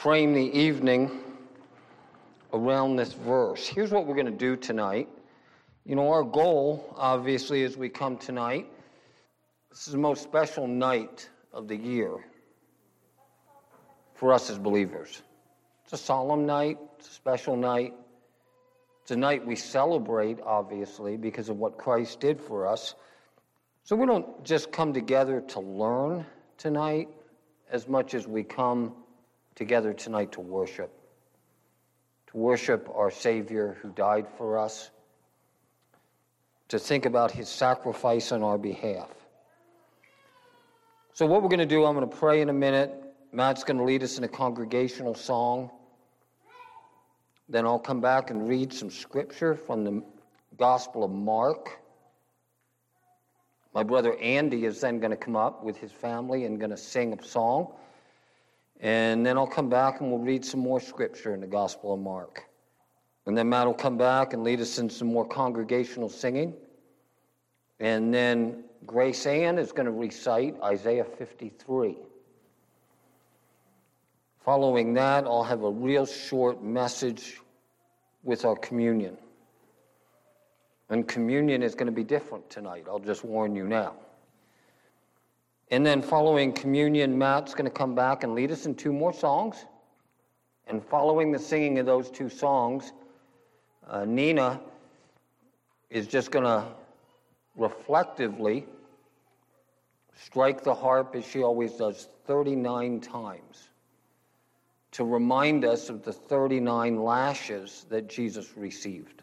frame the evening around this verse. Here's what we're going to do tonight. Our goal, obviously, as we come tonight, this is the most special night of the year for us as believers. It's a solemn night. It's a special night. It's a night we celebrate, obviously, because of what Christ did for us. So we don't just come together to learn tonight as much as we come together tonight to worship our Savior who died for us, to think about his sacrifice on our behalf. So what we're going to do, I'm going to pray in a minute. Matt's going to lead us in a congregational song. Then I'll come back and read some scripture from the Gospel of Mark. My brother Andy is then going to come up with his family and going to sing a song. And then I'll come back and we'll read some more scripture in the Gospel of Mark. And then Matt will come back and lead us in some more congregational singing. And then Grace Ann is going to recite Isaiah 53. Following that, I'll have a real short message with our communion. And communion is going to be different tonight. I'll just warn you now. And then following communion, Matt's going to come back and lead us in two more songs. And following the singing of those two songs, Nina is just going to reflectively strike the harp, as she always does, 39 times to remind us of the 39 lashes that Jesus received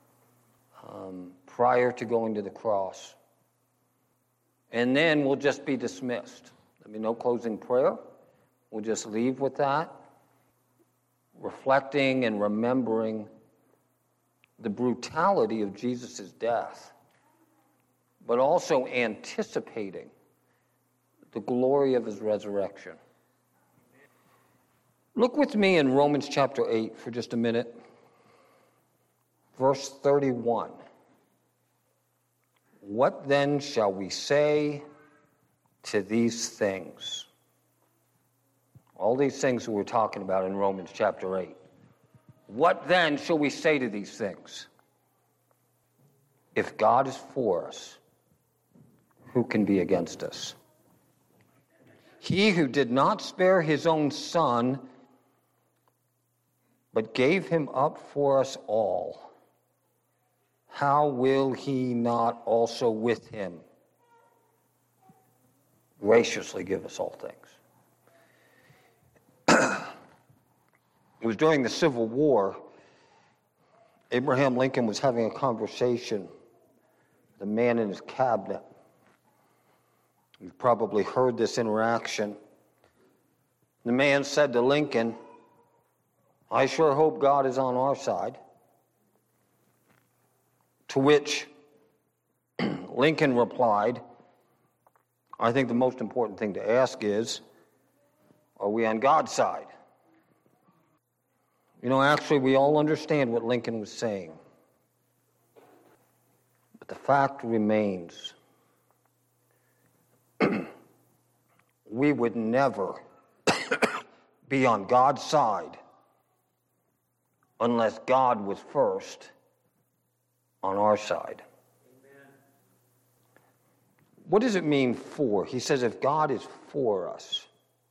prior to going to the cross. And then we'll just be dismissed. There'll be no closing prayer. We'll just leave with that, reflecting and remembering the brutality of Jesus' death, but also anticipating the glory of his resurrection. Look with me in Romans chapter 8 for just a minute. Verse 31. What then shall we say to these things? All these things that we're talking about in Romans chapter 8. What then shall we say to these things? If God is for us, who can be against us? He who did not spare his own son, but gave him up for us all, how will he not also with him graciously give us all things? It was during the Civil War. Abraham Lincoln was having a conversation with a man in his cabinet. You've probably heard this interaction. The man said to Lincoln, "I sure hope God is on our side." To which Lincoln replied, "I think the most important thing to ask is, are we on God's side?" Actually, we all understand what Lincoln was saying. But the fact remains, we would never be on God's side unless God was first on our side. Amen. What does it mean for? He says if God is for us.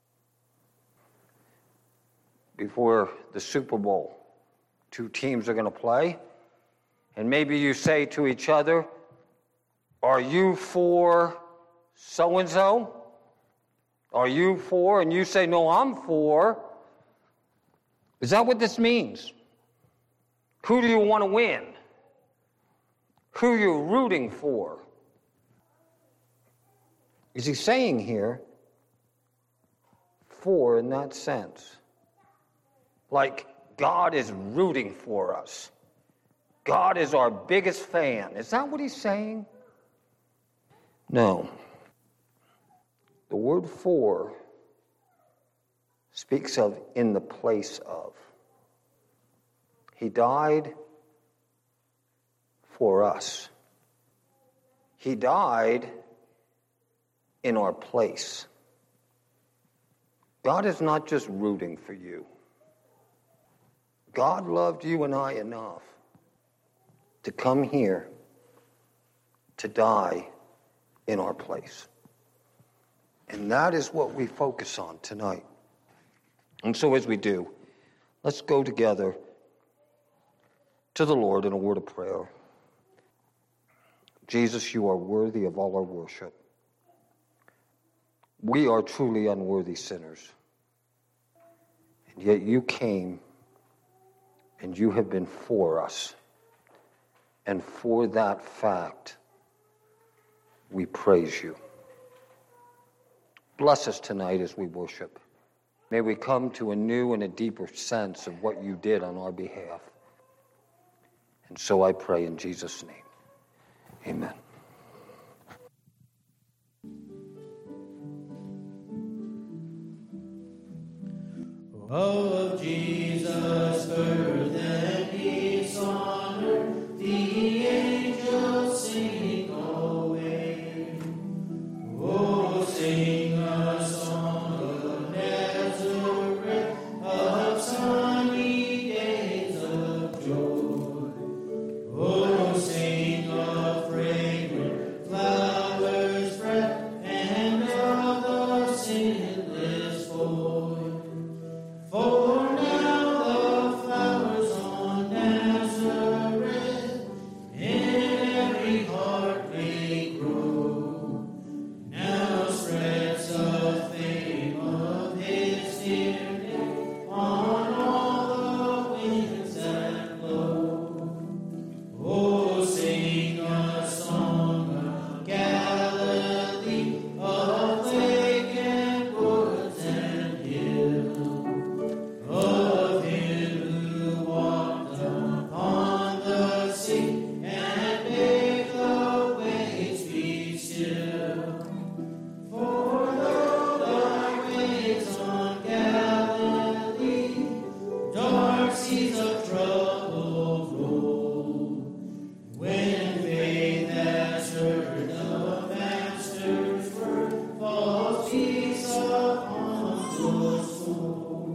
Before the Super Bowl, two teams are going to play, and maybe you say to each other, "Are you for so-and-so? Are you for?" And you say, "No, I'm for." Is that what this means? Who do you want to win? Who are you rooting for? Is he saying here, for in that sense? Like God is rooting for us. God is our biggest fan. Is that what he's saying? No. The word for speaks of in the place of. He died for us. He died in our place. God is not just rooting for you. God loved you and I enough to come here to die in our place. And that is what we focus on tonight. And so as we do, let's go together to the Lord in a word of prayer. Jesus, you are worthy of all our worship. We are truly unworthy sinners. And yet you came and you have been for us. And for that fact, we praise you. Bless us tonight as we worship. May we come to a new and a deeper sense of what you did on our behalf. And so I pray in Jesus' name. Amen. Oh, of Jesus' birth and peace on earth, the angels sing away. Oh, sing a song of Nazareth, of sunny days of joy. Oh, sing of fragrant flowers fresh, and of the sinless void. For now the flowers on Nazareth in every heart may grow. Now spreads the fame of his dear name on all the winds that blow. Oh, sing a song of Galilee, of lake and woods and hill, of him who walked upon the sea and made the waves be still. For though the waves on Galilee dark seas of trouble roll, when faith has heard the Master's word, falls peace upon the soul.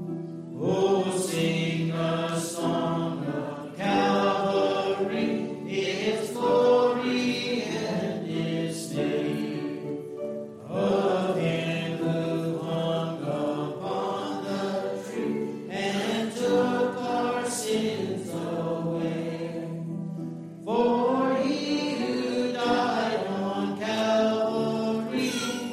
Oh, sing a song of Calvary, its glory and its name, of him who hung upon the tree and took our sins away. For he who died on Calvary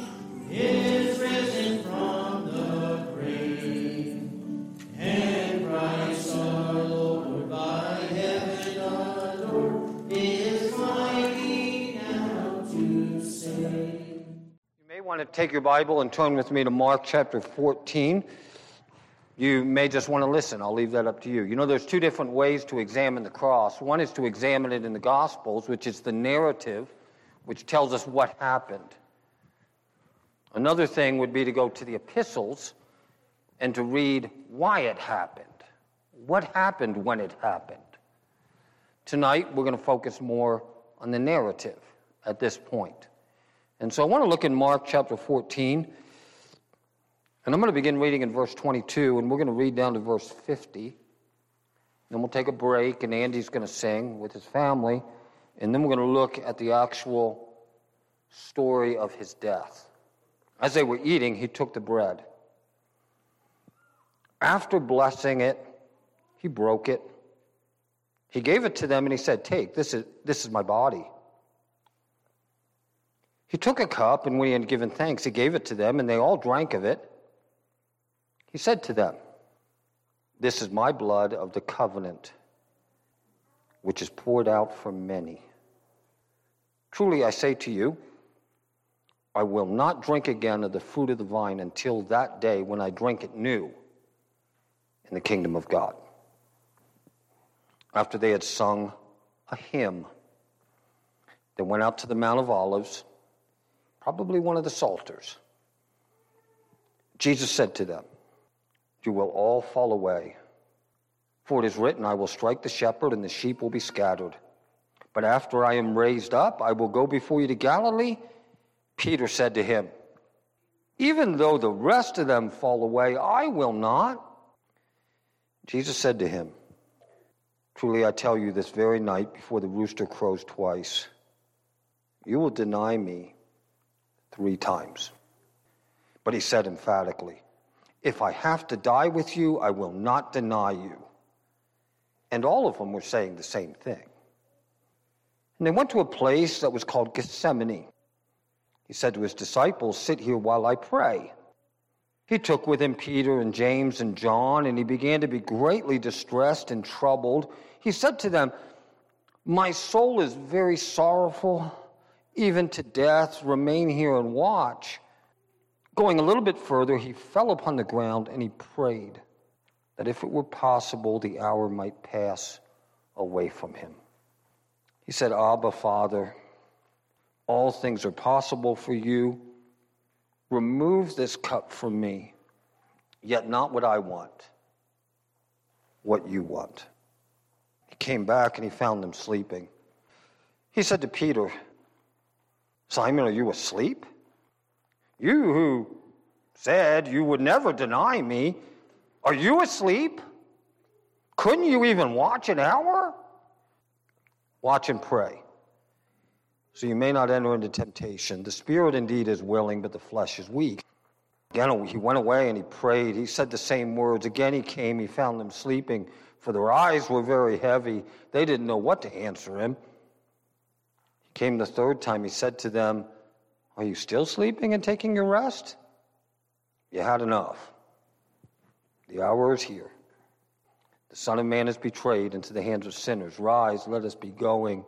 is risen from the grave, and Christ our Lord by heaven adored is mighty now to save. You may want to take your Bible and turn with me to Mark chapter 14. You may just want to listen. I'll leave that up to you. You know, there's two different ways to examine the cross. One is to examine it in the Gospels, which is the narrative, which tells us what happened. Another thing would be to go to the epistles and to read why it happened. What happened when it happened? Tonight, we're going to focus more on the narrative at this point. And so I want to look in Mark chapter 14, and I'm going to begin reading in verse 22, and we're going to read down to verse 50. Then we'll take a break, and Andy's going to sing with his family, and then we're going to look at the actual story of his death. As they were eating, he took the bread. After blessing it, he broke it. He gave it to them, and he said, "Take, this is my body." He took a cup, and when he had given thanks, he gave it to them, and they all drank of it. He said to them, "This is my blood of the covenant, which is poured out for many. Truly I say to you, I will not drink again of the fruit of the vine until that day when I drink it new in the kingdom of God." After they had sung a hymn, they went out to the Mount of Olives, probably one of the Psalters. Jesus said to them, "You will all fall away, for it is written, I will strike the shepherd and the sheep will be scattered. But after I am raised up, I will go before you to Galilee." Peter said to him, "Even though the rest of them fall away, I will not." Jesus said to him, "Truly I tell you, this very night before the rooster crows twice, you will deny me 3 times." But he said emphatically, "If I have to die with you, I will not deny you." And all of them were saying the same thing. And they went to a place that was called Gethsemane. He said to his disciples, "Sit here while I pray." He took with him Peter and James and John, and he began to be greatly distressed and troubled. He said to them, "My soul is very sorrowful, even to death. Remain here and watch." Going a little bit further, he fell upon the ground and he prayed that if it were possible, the hour might pass away from him. He said, "Abba, Father, all things are possible for you. Remove this cup from me, yet not what I want, what you want." He came back and he found them sleeping. He said to Peter, "Simon, are you asleep? You who said you would never deny me, are you asleep? Couldn't you even watch an hour? Watch and pray, so you may not enter into temptation. The spirit indeed is willing, but the flesh is weak." Again, he went away and he prayed. He said the same words. Again he came, he found them sleeping, for their eyes were very heavy. They didn't know what to answer him. He came the 3rd time. He said to them, "Are you still sleeping and taking your rest? You had enough. The hour is here. The Son of Man is betrayed into the hands of sinners. Rise, let us be going.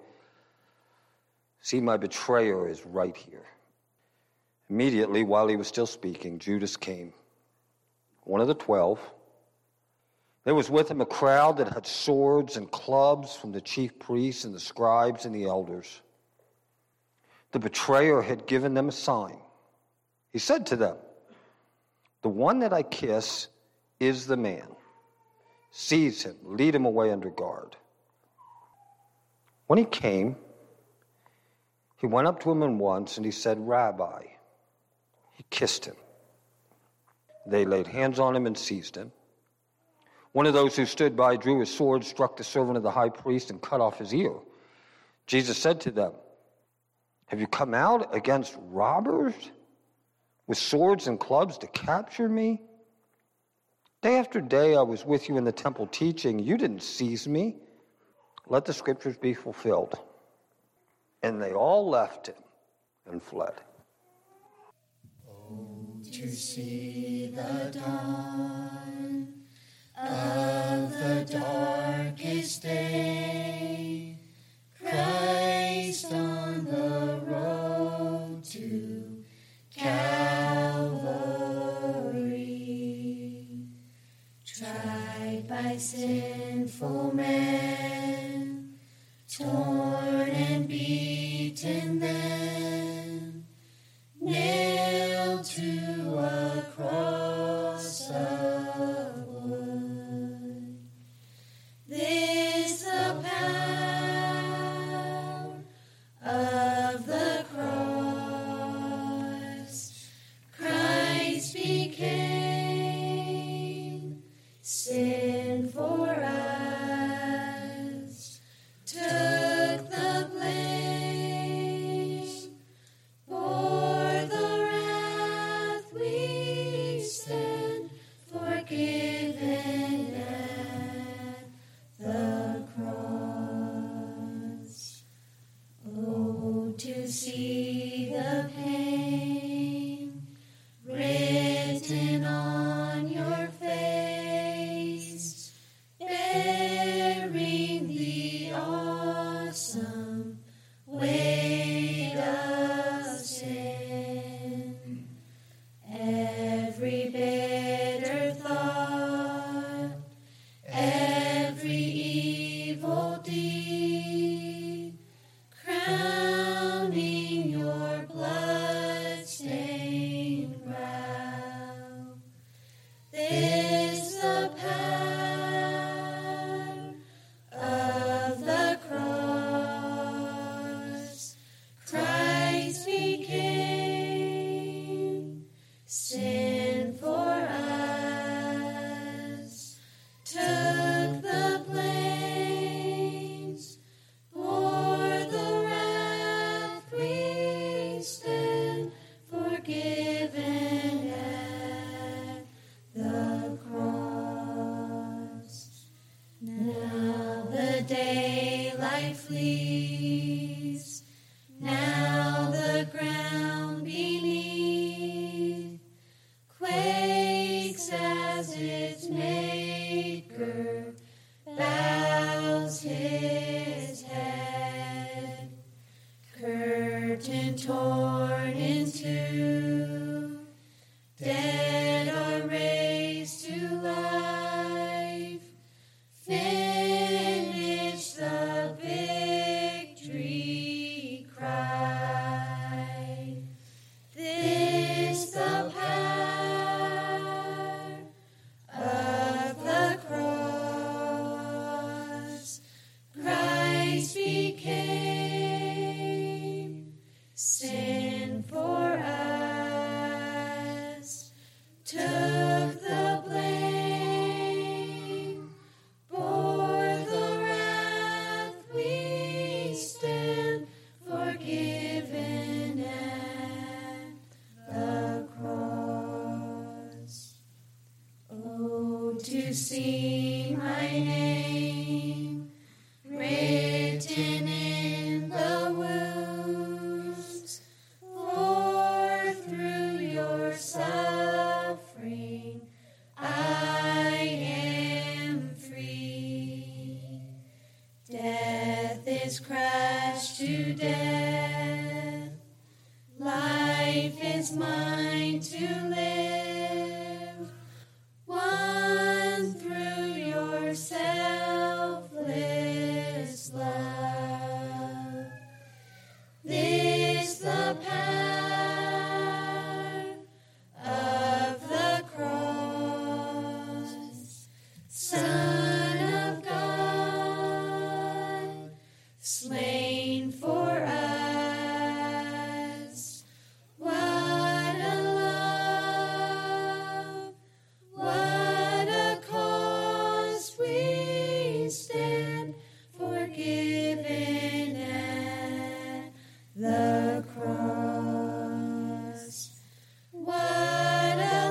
See, my betrayer is right here." Immediately, while he was still speaking, Judas came, one of the 12. There was with him a crowd that had swords and clubs from the chief priests and the scribes and the elders. The betrayer had given them a sign. He said to them, "The one that I kiss is the man. Seize him, lead him away under guard." When he came, he went up to him at once and he said, "Rabbi." He kissed him. They laid hands on him and seized him. One of those who stood by drew his sword, struck the servant of the high priest, and cut off his ear. Jesus said to them, "Have you come out against robbers with swords and clubs to capture me? Day after day I was with you in the temple teaching. You didn't seize me. Let the scriptures be fulfilled." And they all left him and fled. Oh, to see the dawn of the darkest day, Christ on the road to Calvary, tried by sinful men, torn and beaten then, nailed to a cross of wood. This the power of the cross. Christ became sin for us, took the blame, bore the wrath we stand, forgiven at the cross. Oh, to see the pain written on your face, life flees. Now the ground beneath quakes as its maker bows his head. Curtain torn in two, dead are raised to life. Finish the victory cry. This the power of the cross. Christ became sin for us, took the blame, bore the wrath. We stand forgiven at the cross. Oh, to see my name written in the wounds, for through your suffering I am free. Death is crushed to death, life is mine to live, won through your selfless love. This the power of the cross. Son of God, slain for us. What a love, what a cause. We stand forgiven at the cross. What a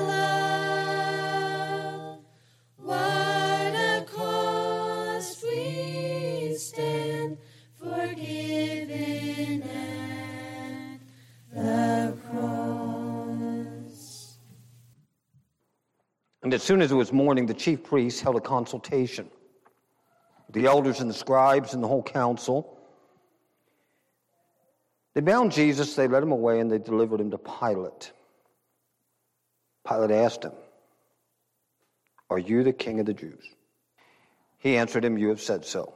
love, what a cause. We stand forgiven at the cross. And as soon as it was morning, the chief priests held a consultation, the elders and the scribes and the whole council. They bound Jesus, they led him away, and they delivered him to Pilate. Pilate asked him, "Are you the king of the Jews?" He answered him, "You have said so."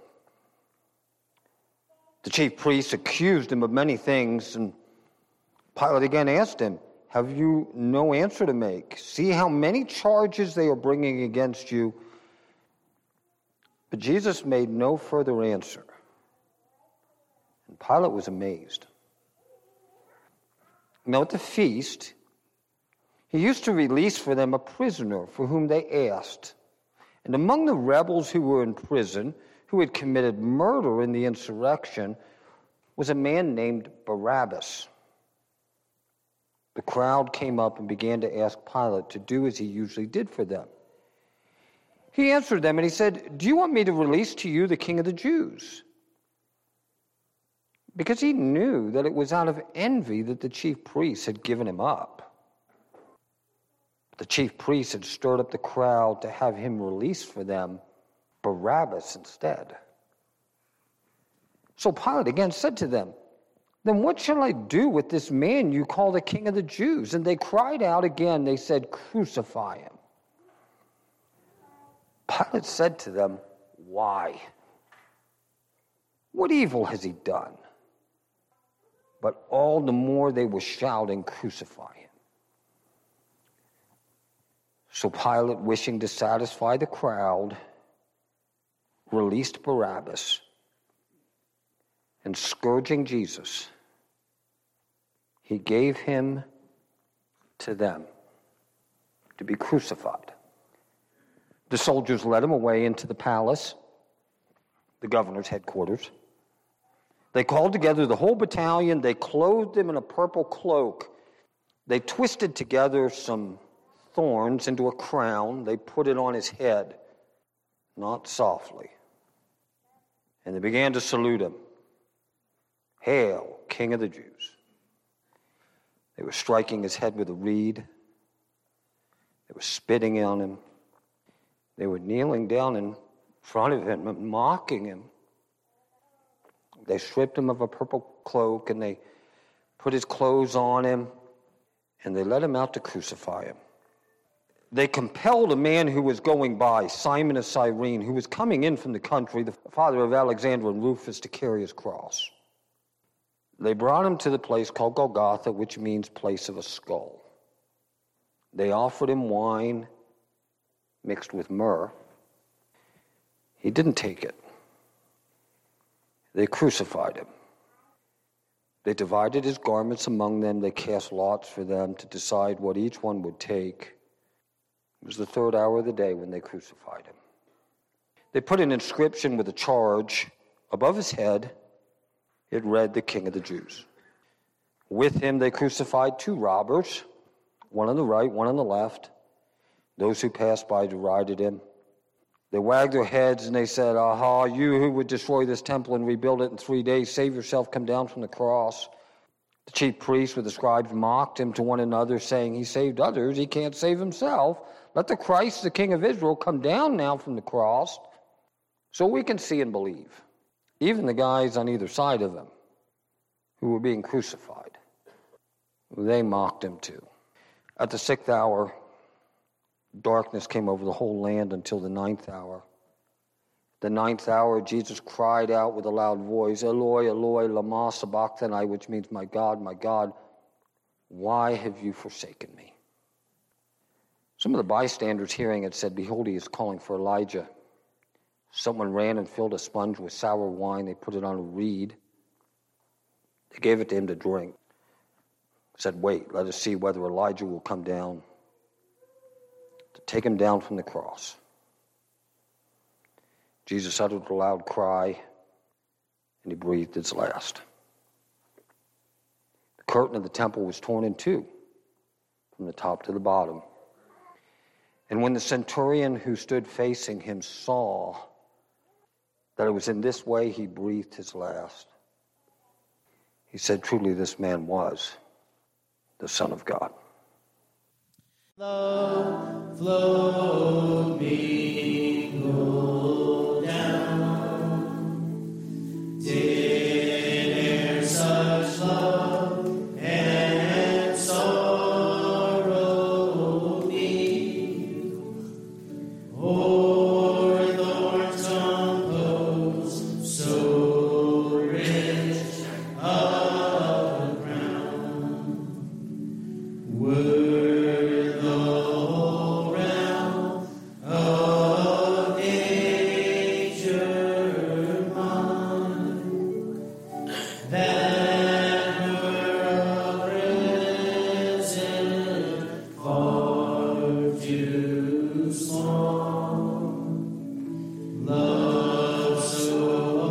The chief priests accused him of many things, and Pilate again asked him, "Have you no answer to make? See how many charges they are bringing against you." But Jesus made no further answer, and Pilate was amazed. Now at the feast, he used to release for them a prisoner for whom they asked. And among the rebels who were in prison, who had committed murder in the insurrection, was a man named Barabbas. The crowd came up and began to ask Pilate to do as he usually did for them. He answered them and he said, "Do you want me to release to you the king of the Jews?" Because he knew that it was out of envy that the chief priests had given him up. The chief priests had stirred up the crowd to have him release for them Barabbas instead. So Pilate again said to them, "Then what shall I do with this man you call the king of the Jews?" And they cried out again. They said, "Crucify him." Pilate said to them, "Why? What evil has he done?" But all the more they were shouting, "Crucify him." So Pilate, wishing to satisfy the crowd, released Barabbas, and scourging Jesus, he gave him to them to be crucified. The soldiers led him away into the palace, the governor's headquarters. They called together the whole battalion. They clothed him in a purple cloak. They twisted together some thorns into a crown. They put it on his head, not softly, And they began to salute him. Hail, King of the Jews. They were striking his head with a reed. They were spitting on him. They were kneeling down in front of him and mocking him. They stripped him of a purple cloak, and they put his clothes on him, and they led him out to crucify him. They compelled a man who was going by, Simon of Cyrene, who was coming in from the country, the father of Alexander and Rufus, to carry his cross. They brought him to the place called Golgotha, which means place of a skull. They offered him wine mixed with myrrh. He didn't take it. They crucified him. They divided his garments among them. They cast lots for them to decide what each one would take. It was the third hour of the day when they crucified him. They put an inscription with a charge above his head. It read, "The King of the Jews." With him they crucified two robbers, one on the right, one on the left. Those who passed by derided him. They wagged their heads and they said, "Aha, you who would destroy this temple and rebuild it in 3 days, save yourself, come down from the cross." The chief priests with the scribes mocked him to one another, saying, "He saved others, he can't save himself. Let the Christ, the King of Israel, come down now from the cross so we can see and believe." Even the guys on either side of him who were being crucified, they mocked him too. At the 6th hour, darkness came over the whole land until the 9th hour. The 9th hour, Jesus cried out with a loud voice, "Eloi, Eloi, lama sabachthani," which means, my God, why have you forsaken me?" Some of the bystanders hearing it said, "Behold, he is calling for Elijah." Someone ran and filled a sponge with sour wine. They put it on a reed. They gave it to him to drink. Said, "Wait, let us see whether Elijah will come down to take him down from the cross." Jesus uttered a loud cry, and he breathed his last. The curtain of the temple was torn in two, from the top to the bottom. And when the centurion who stood facing him saw that it was in this way he breathed his last, he said, "Truly this man was the Son of God." Love flowed me, go down. Did e'er such love and sorrow be? O'er thorns composed, so rich a crown. Were the whole realm of nature mine, that were arisen far too small. Love so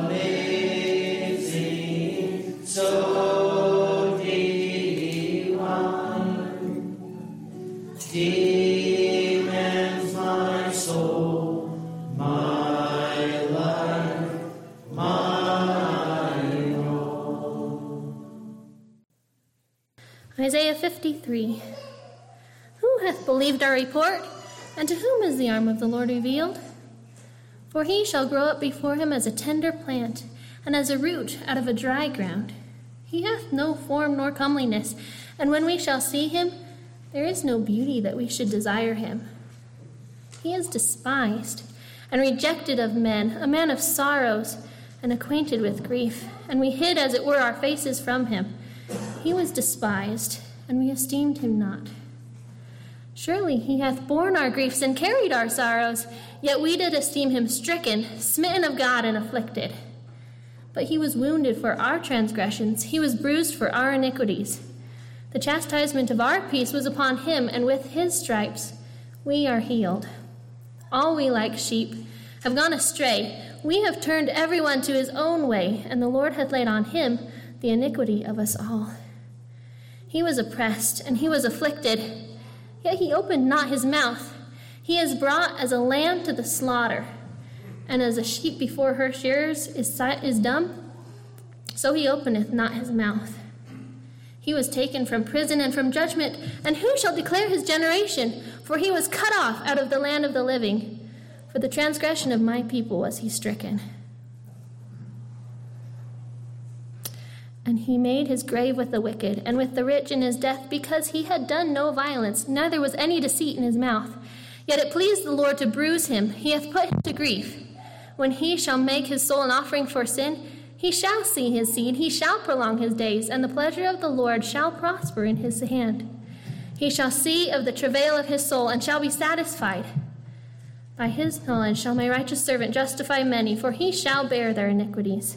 amazing, so divine, demands my soul, my life, my all. Isaiah 53. Who hath believed our report, and to whom is the arm of the Lord revealed? For he shall grow up before him as a tender plant, and as a root out of a dry ground. He hath no form nor comeliness, and when we shall see him, there is no beauty that we should desire him. He is despised and rejected of men, a man of sorrows and acquainted with grief, and we hid as it were our faces from him. He was despised, and we esteemed him not. Surely he hath borne our griefs and carried our sorrows, yet we did esteem him stricken, smitten of God, and afflicted. But he was wounded for our transgressions, he was bruised for our iniquities. The chastisement of our peace was upon him, and with his stripes we are healed. All we like sheep have gone astray. We have turned everyone to his own way, and the Lord hath laid on him the iniquity of us all. He was oppressed, and he was afflicted, yet he opened not his mouth. He is brought as a lamb to the slaughter, And as a sheep before her shearers is dumb, so he openeth not his mouth. He was taken from prison and from judgment, and who shall declare his generation? For he was cut off out of the land of the living. For the transgression of my people was he stricken. And he made his grave with the wicked, and with the rich in his death, because he had done no violence, neither was any deceit in his mouth. Yet it pleased the Lord to bruise him. He hath put him to grief. When he shall make his soul an offering for sin, he shall see his seed, he shall prolong his days, and the pleasure of the Lord shall prosper in his hand. He shall see of the travail of his soul, and shall be satisfied. By his knowledge shall my righteous servant justify many, for he shall bear their iniquities.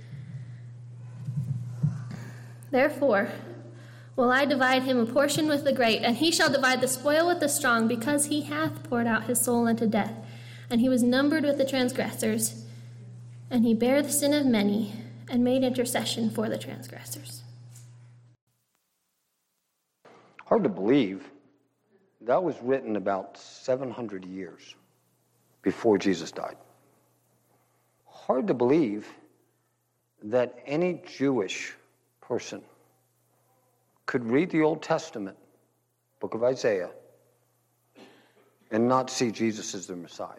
Therefore will I divide him a portion with the great, and he shall divide the spoil with the strong, because he hath poured out his soul unto death, and he was numbered with the transgressors, and he bare the sin of many, and made intercession for the transgressors. Hard to believe that was written about 700 years before Jesus died. Hard to believe that any Jewish person could read the Old Testament, book of Isaiah, and not see Jesus as their Messiah.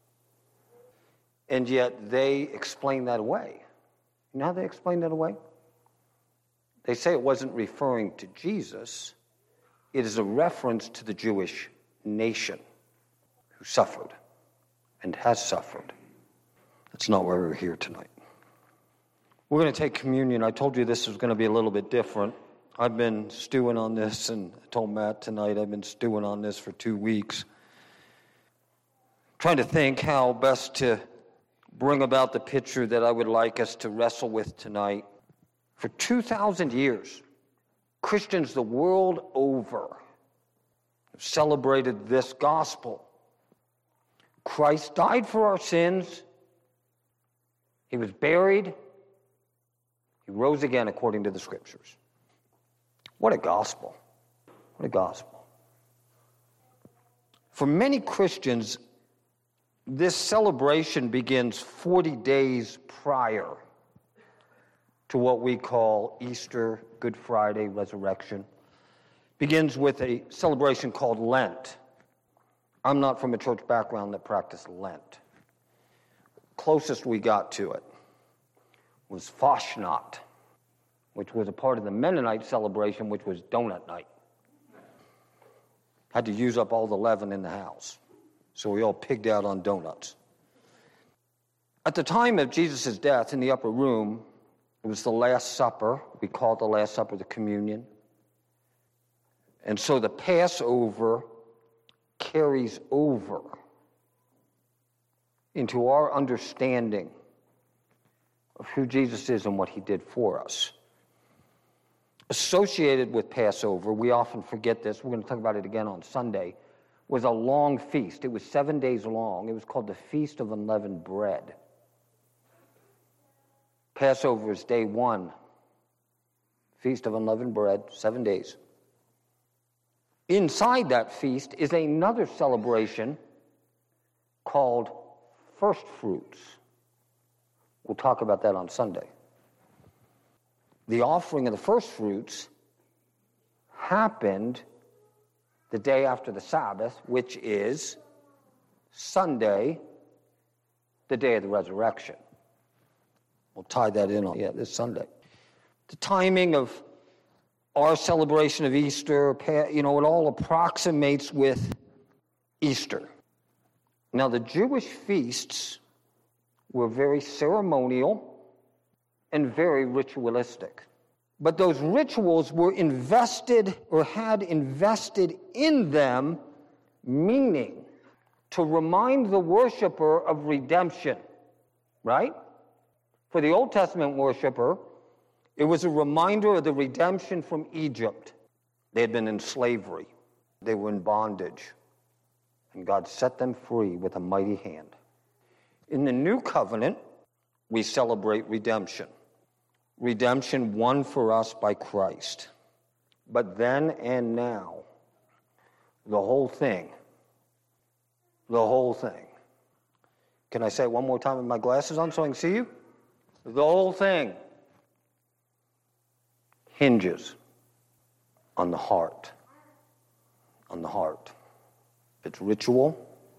And yet they explain that away. You know how they explain that away? They say it wasn't referring to Jesus. It is a reference to the Jewish nation who suffered and has suffered. That's not why we're here tonight. We're going to take communion. I told you this was going to be a little bit different. I've been stewing on this, and I told Matt tonight I've been stewing on this for 2 weeks. Trying to think how best to bring about the picture that I would like us to wrestle with tonight. For 2,000 years, Christians the world over have celebrated this gospel. Christ died for our sins. He was buried. He rose again according to the Scriptures. What a gospel. What a gospel. For many Christians, this celebration begins 40 days prior to what we call Easter, Good Friday, Resurrection. Begins with a celebration called Lent. I'm not from a church background that practiced Lent. Closest we got to it was Fastnacht, which was a part of the Mennonite celebration, which was donut night. Had to use up all the leaven in the house, so we all pigged out on donuts. At the time of Jesus' death in the upper room, it was the Last Supper. We call it the Last Supper the communion. And so the Passover carries over into our understanding of who Jesus is and what he did for us. Associated with Passover, we often forget this, we're going to talk about it again on Sunday, was a long feast. It was 7 days long. It was called the Feast of Unleavened Bread. Passover is day one. Feast of Unleavened Bread, 7 days. Inside that feast is another celebration called First Fruits. We'll talk about that on Sunday. The offering of the first fruits happened the day after the Sabbath, which is Sunday, the day of the resurrection. We'll tie that in on this Sunday. The timing of our celebration of Easter, it all approximates with Easter. Now, the Jewish feasts were very ceremonial and very ritualistic. But those rituals were invested or had invested in them meaning to remind the worshiper of redemption, right? For the Old Testament worshiper, it was a reminder of the redemption from Egypt. They had been in slavery. They were in bondage. And God set them free with a mighty hand. In the New Covenant, we celebrate redemption. Redemption won for us by Christ. But then and now, the whole thing Can I say it one more time with my glasses on so I can see you? The whole thing hinges on the heart. On the heart. If it's ritual,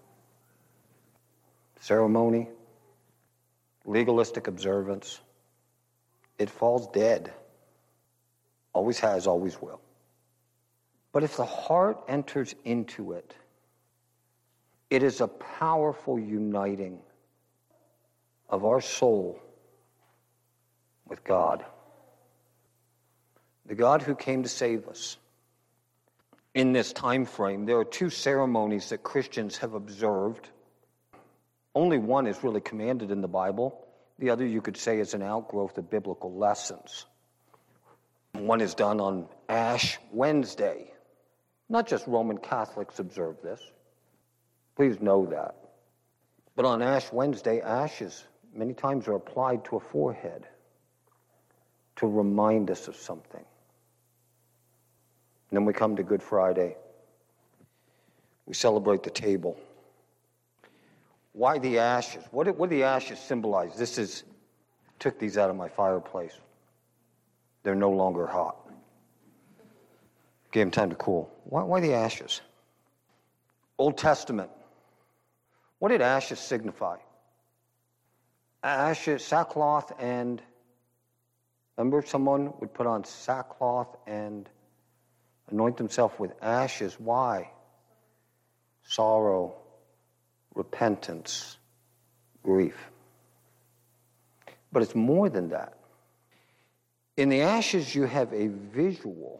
ceremony, legalistic observance, it falls dead. Always has, always will. But if the heart enters into it, it is a powerful uniting of our soul with God. The God who came to save us. In this time frame, there are two ceremonies that Christians have observed. Only one is really commanded in the Bible. The other, you could say, is an outgrowth of biblical lessons. One is done on Ash Wednesday. Not just Roman Catholics observe this. Please know that. But on Ash Wednesday, ashes many times are applied to a forehead to remind us of something. And then we come to Good Friday. We celebrate the table. Why the ashes? What do the ashes symbolize? Took these out of my fireplace. They're no longer hot. Gave them time to cool. Why the ashes? Old Testament. What did ashes signify? Ashes, sackcloth, and remember someone would put on sackcloth and anoint themselves with ashes. Why? Sorrow, repentance, grief. But it's more than that. In the ashes, you have a visual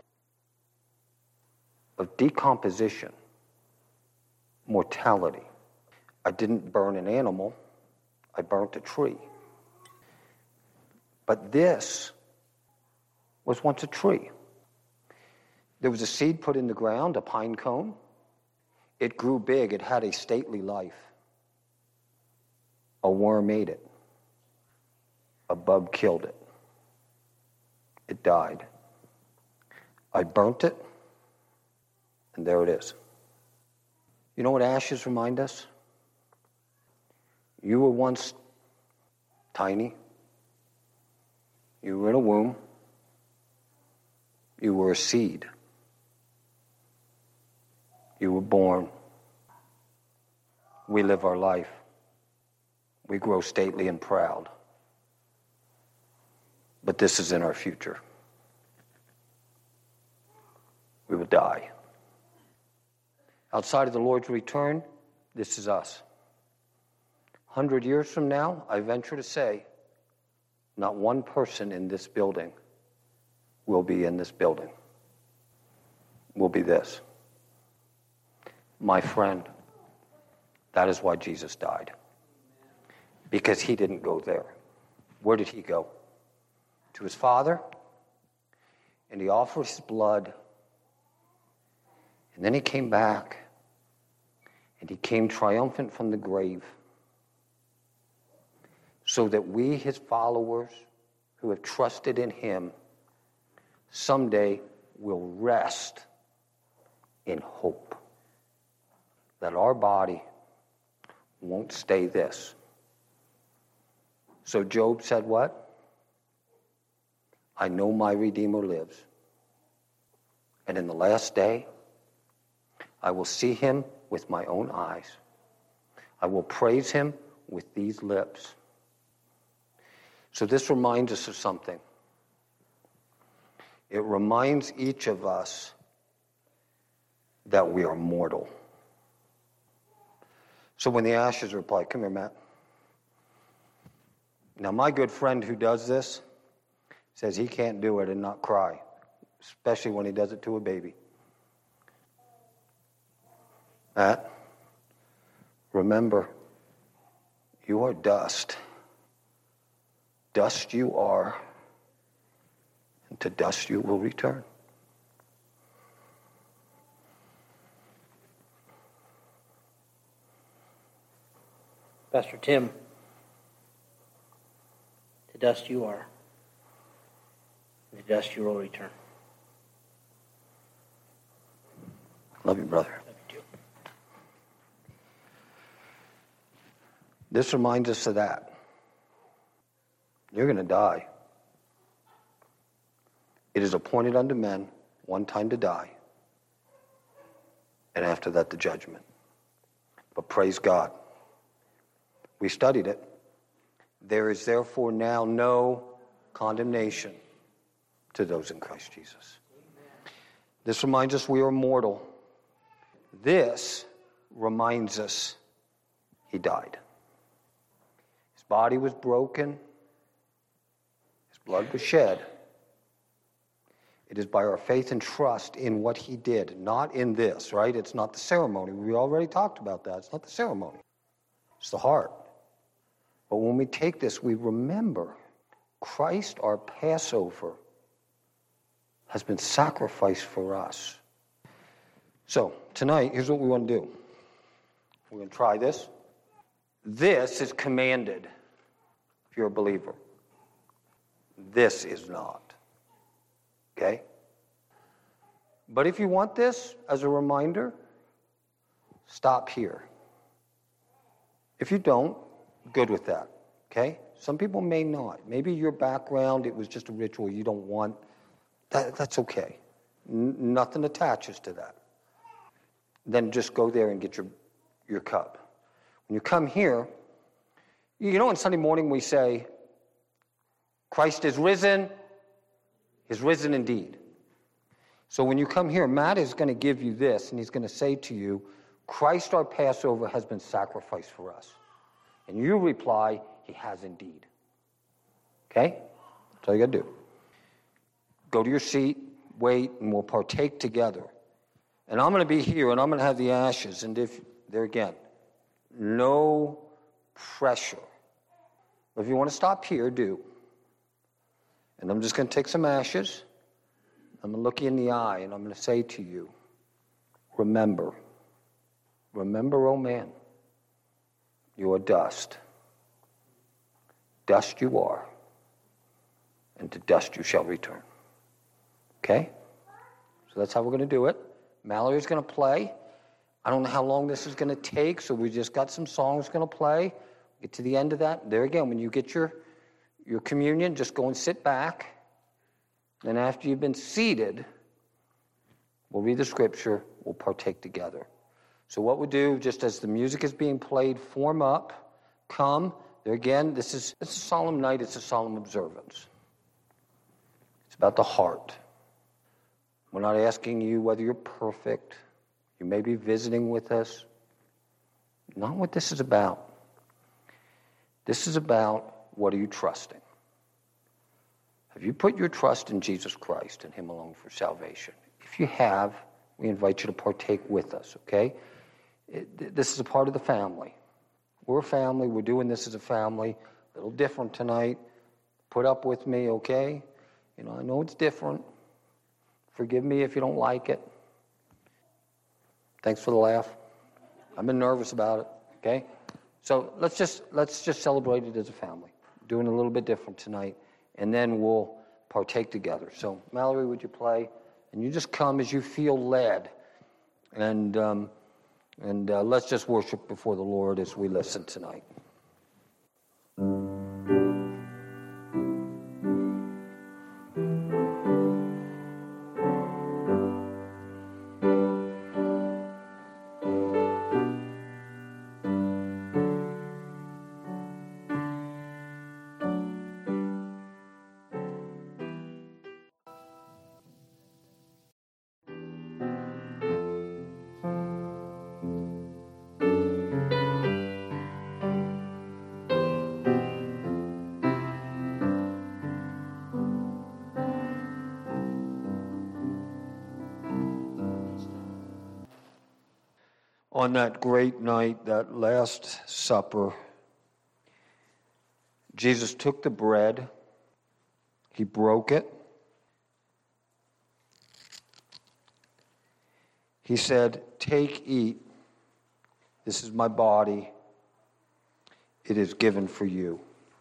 of decomposition, mortality. I didn't burn an animal, I burnt a tree. But this was once a tree. There was a seed put in the ground, a pine cone. It grew big, it had a stately life. A worm ate it. A bug killed it. It died. I burnt it, and there it is. You know what ashes remind us? You were once tiny. You were in a womb. You were a seed. You were born. We live our life. We grow stately and proud. But this is in our future. We will die. Outside of the Lord's return, this is us. 100 years from now, I venture to say, not one person in this building will be in this building. Will be this. My friend, that is why Jesus died. Because he didn't go there. Where did he go? To his Father, and he offered his blood, and then he came back, and he came triumphant from the grave, so that we, his followers, who have trusted in him, someday will rest in hope that our body won't stay this. So Job said what? I know my Redeemer lives. And in the last day, I will see him with my own eyes. I will praise him with these lips. So this reminds us of something. It reminds each of us that we are mortal. So when the ashes are applied, come here, Matt. Now, my good friend who does this says he can't do it and not cry, especially when he does it to a baby. Matt, remember, you are dust. Dust you are, and to dust you will return. Pastor Tim, to dust you are, and to dust you will return. Love you, brother. Love you too. This reminds us of that. You're going to die. It is appointed unto men one time to die, and after that the judgment. But praise God. We studied it. There is therefore now no condemnation to those in Christ Jesus. This reminds us we are mortal. This reminds us he died. His body was broken. His blood was shed. It is by our faith and trust in what he did, not in this, right? It's not the ceremony. We already talked about that. It's not the ceremony. It's the heart. But when we take this, we remember Christ, our Passover, has been sacrificed for us. So, tonight, here's what we want to do. We're going to try this. This is commanded if you're a believer. This is not. Okay? But if you want this as a reminder, stop here. If you don't, good with that. Okay? Some people may not. Maybe your background, it was just a ritual you don't want. That's okay. Nothing attaches to that. Then just go there and get your cup. When you come here, you know on Sunday morning we say, Christ is risen indeed. So when you come here, Matt is going to give you this, and he's going to say to you, Christ our Passover has been sacrificed for us. And you reply, he has indeed. Okay? That's all you got to do. Go to your seat, wait, and we'll partake together. And I'm going to be here, and I'm going to have the ashes. And if, there again, no pressure. If you want to stop here, do. And I'm just going to take some ashes. I'm going to look you in the eye, and I'm going to say to you, remember, oh man, you are dust. Dust you are, and to dust you shall return. Okay? So that's how we're going to do it. Mallory's going to play. I don't know how long this is going to take, so we just got some songs going to play. Get to the end of that. There again, when you get your communion, just go and sit back. And after you've been seated, we'll read the scripture, we'll partake together. So what we'll do, just as the music is being played, form up, come. There again, it's a solemn night, it's a solemn observance. It's about the heart. We're not asking you whether you're perfect. You may be visiting with us. Not what this is about. This is about what are you trusting? Have you put your trust in Jesus Christ and him alone for salvation? If you have, we invite you to partake with us, okay? This is a part of the family. We're a family. We're doing this as a family. A little different tonight. Put up with me, okay? I know it's different. Forgive me if you don't like it. Thanks for the laugh. I've been nervous about it, okay? So let's just celebrate it as a family. Doing a little bit different tonight. And then we'll partake together. So, Mallory, would you play? And you just come as you feel led. And let's just worship before the Lord as we listen tonight. On that great night, that Last Supper, Jesus took the bread, he broke it, he said, "Take, eat, this is my body, it is given for you."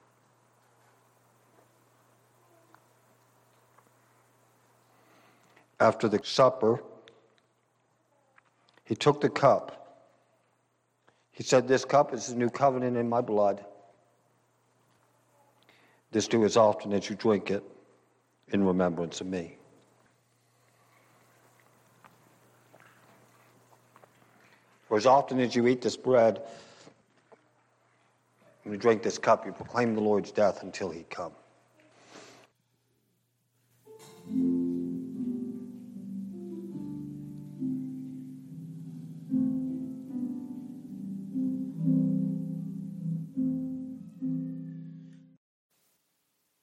After the supper, he took the cup. He said, this cup is the new covenant in my blood. This do as often as you drink it in remembrance of me. For as often as you eat this bread and you drink this cup, you proclaim the Lord's death until he come.